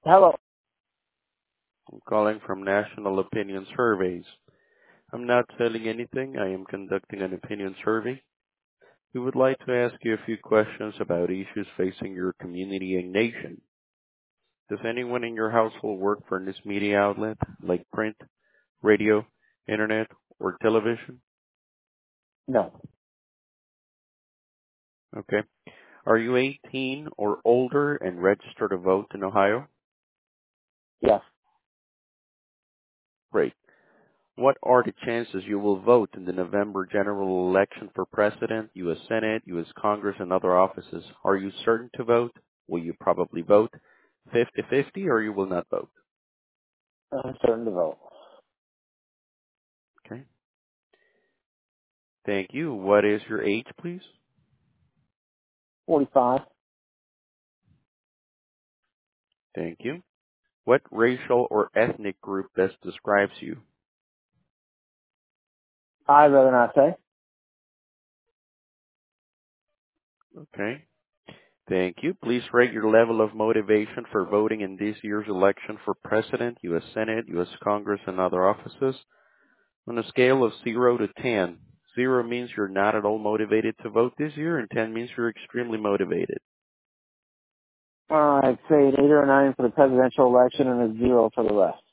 Hello. I'm calling from National Opinion Surveys. I'm not selling anything. I am conducting an opinion survey. We would like to ask you a few questions about issues facing your community and nation. Does anyone in your household work for this media outlet, like print, radio, internet, or television? No. Okay. Are you 18 or older and registered to vote in Ohio? Yes. Great. What are the chances you will vote in the November general election for President, U.S. Senate, U.S. Congress, and other offices? Are you certain to vote? Will you probably vote 50-50 or you will not vote? I'm certain to vote. Okay. Thank you. What is your age, please? 45. Thank you. What racial or ethnic group best describes you? I'd rather not say. Okay. Thank you. Please rate your level of motivation for voting in this year's election for President, U.S. Senate, U.S. Congress, and other offices. On a scale of 0 to 10, 0 means you're not at all motivated to vote this year, and 10 means you're extremely motivated. I'd say an 8 or a 9 for the presidential election and a 0 for the rest.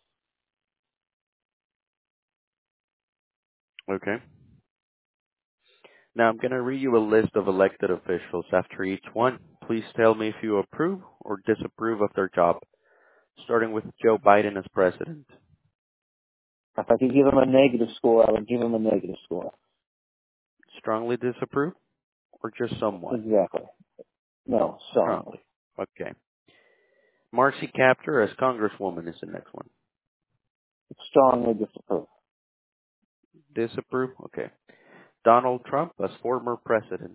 Okay? Now I'm going to read you a list of elected officials after each one. Please tell me if you approve or disapprove of their job, starting with Joe Biden as president. If I could give him a negative score, I would give him a negative score. Strongly disapprove or just somewhat? Exactly. No, strongly. Strongly. Okay. Marcy Kaptur as congresswoman is the next one. Strongly disapprove. Disapprove? Okay. Donald Trump as former president.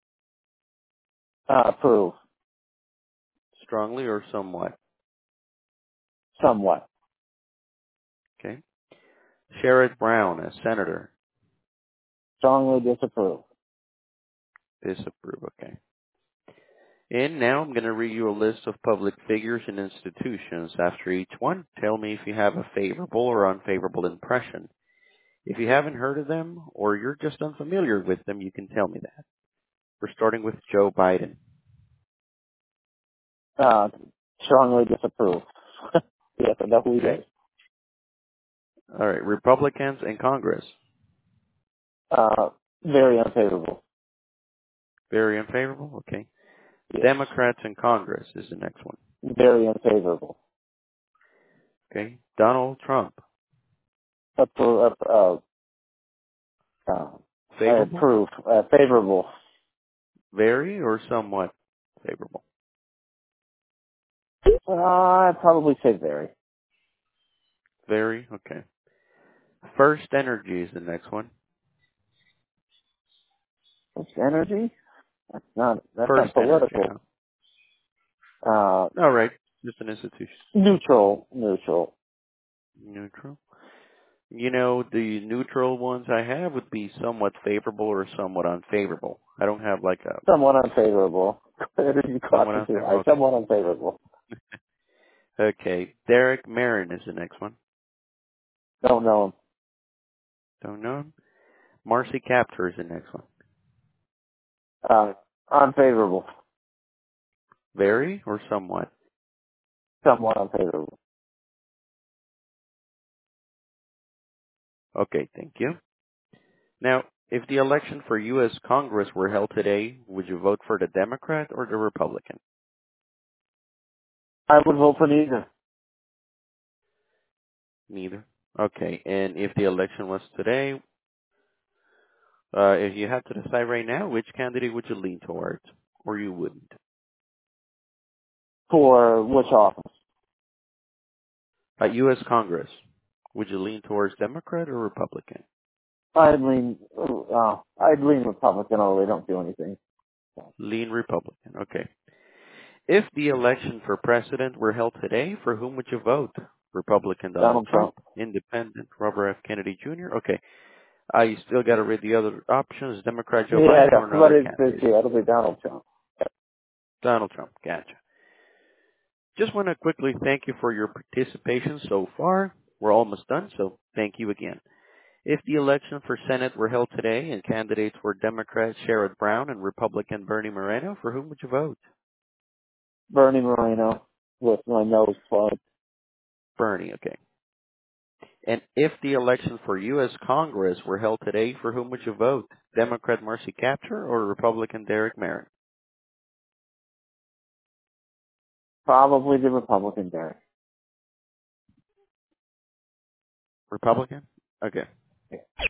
Approve. Strongly or somewhat? Somewhat. Okay. Sherrod Brown as senator. Strongly disapprove. Disapprove. Okay. And now I'm going to read you a list of public figures and institutions after each one. Tell me if you have a favorable or unfavorable impression. If you haven't heard of them or you're just unfamiliar with them, you can tell me that. We're starting with Joe Biden. Uh, Strongly disapprove. Yes, I know who he Okay. is. All right. Republicans in Congress. Very unfavorable. Very unfavorable. Okay. Yes. Democrats in Congress is the next one. Very unfavorable. Okay. Donald Trump. Uh, I Favorable? approve. Favorable. Very or somewhat favorable? I'd probably say very. Very? Okay. First Energy is the next one. It's energy? That's not First Energy, political. huh? Uh, All right. Just an institution. Neutral. Neutral. Neutral. You know, the neutral ones I have would be somewhat favorable or somewhat unfavorable. I don't have like a Somewhat unfavorable. Energy cost somewhat is too high. unfavorable. Somewhat unfavorable. Okay. Derek Marin is the next one. Don't know him. Don't know him. Marcy Kaptur is the next one. Unfavorable. Very or somewhat? Somewhat unfavorable. Okay, thank you. Now, if the election for U.S. Congress were held today, would you vote for the Democrat or the Republican? I would vote for neither. Neither. Okay, and if the election was today, if you had to decide right now, which candidate would you lean towards, or you wouldn't? For which office? At U.S. Congress, would you lean towards Democrat or Republican? I'd lean Republican, although they don't do anything. Lean Republican. Okay. If the election for president were held today, for whom would you vote? Republican Donald Donald Trump, Trump. Independent Robert F. Kennedy Jr. Okay. You still got to read the other options: Democrat Joe Yeah, Biden or but another it's candidate. yeah, it'll be Donald Trump. Donald Trump. Gotcha. Just want to quickly thank you for your participation so far. We're almost done, so thank you again. If the election for Senate were held today and candidates were Democrat Sherrod Brown and Republican Bernie Moreno, for whom would you vote? Bernie Moreno with my nose plugged. Bernie, okay. And if the election for U.S. Congress were held today, for whom would you vote? Democrat Marcy Kaptur or Republican Derek Merritt? Probably the Republican there. Republican? Okay. Yeah.